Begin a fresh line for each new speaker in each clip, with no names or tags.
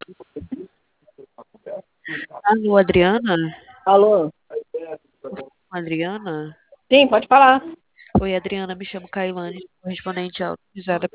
Alô, Adriana?
Alô?
Adriana?
Sim, pode falar.
Oi, Adriana, me chamo Kailane, correspondente autorizada.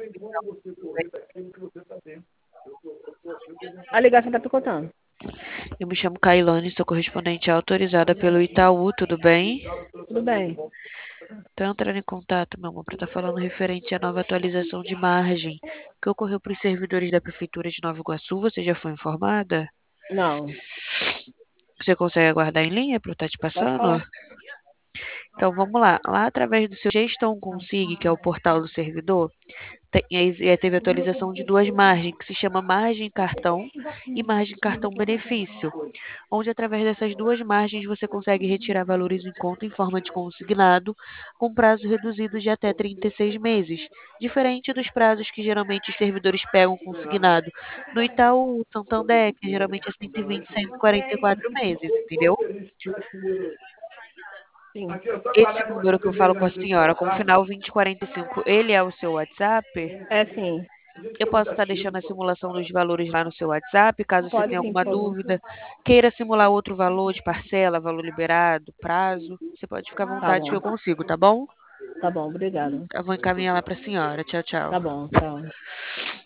A ligação tá picotando.
Eu me chamo Kailane, sou correspondente autorizada pelo Itaú, tudo bem?
Tudo bem.
Estou entrando em contato, meu amor, para estar falando referente à nova atualização de margem que ocorreu para os servidores da Prefeitura de Nova Iguaçu. Você já foi informada?
Não,
Você consegue aguardar em linha para eu estar te
pode
passando?
falar.
Então vamos lá. Lá através do seu Gestão Consig, que é o portal do servidor, teve atualização de duas margens, que se chama margem cartão e margem cartão benefício, onde através dessas duas margens você consegue retirar valores em conta em forma de consignado, com prazo reduzido de até 36 meses, diferente dos prazos que geralmente os servidores pegam consignado no Itaú, Santander, que geralmente é 120, 144 meses, entendeu?
Sim.
Esse número que eu falo com a senhora, com o final 2045, ele é o seu WhatsApp?
É sim.
Eu posso estar deixando a simulação dos valores lá no seu WhatsApp, caso você
Pode
tenha
sim, por
alguma
favor.
dúvida, queira simular outro valor de parcela, valor liberado, prazo, você pode ficar à
Tá
vontade que
bom.
eu consigo, tá bom?
Tá bom, obrigado.
Eu vou encaminhar lá para a senhora. Tchau, tchau.
Tá bom, tchau.